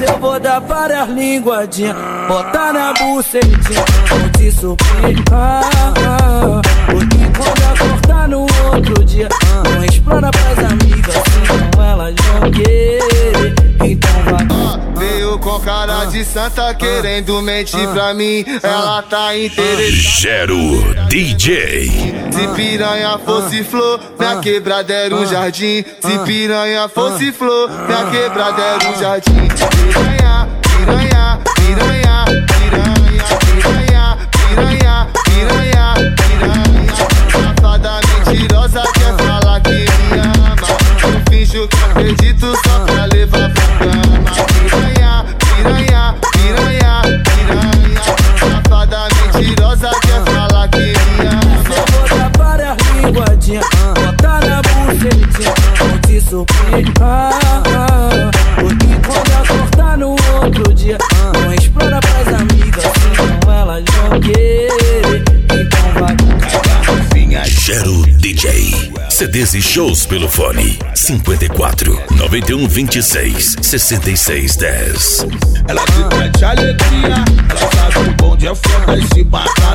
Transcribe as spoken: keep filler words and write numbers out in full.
eu vou dar várias linguadinhas, botar na bucetinha, vou te surpreender. Ah, ah, porque quando acordar no outro dia, não explana pras amigas, senão elas vão querer. Então vai. Veio com cara de santa querendo mentir pra mim, ela tá interessada. Gero D J. Se piranha fosse flor, minha quebrada era um jardim. Se piranha fosse flor, minha quebrada era um jardim. Piranha, piranha, piranha, piranha, piranha, piranha, piranha, piranha. Safada mentirosa quer falar que me ama. Eu finjo que acredito só pra levar pra cama. Piranha, piranha, piranha, piranha. Safada mentirosa quer falar que me ama. Linguadinha, botar na bucetinha, vou te surpreender. Ah, ah, porque quando acordar no outro dia, não explora pras amigas, senão elas vão querer. Então vai. Gero D J. C Ds e shows pelo fone cinquenta e quatro, noventa e um, vinte e seis, sessenta e seis, dez. Ela te pede alegria, ela sabe que o bonde é foda e se matar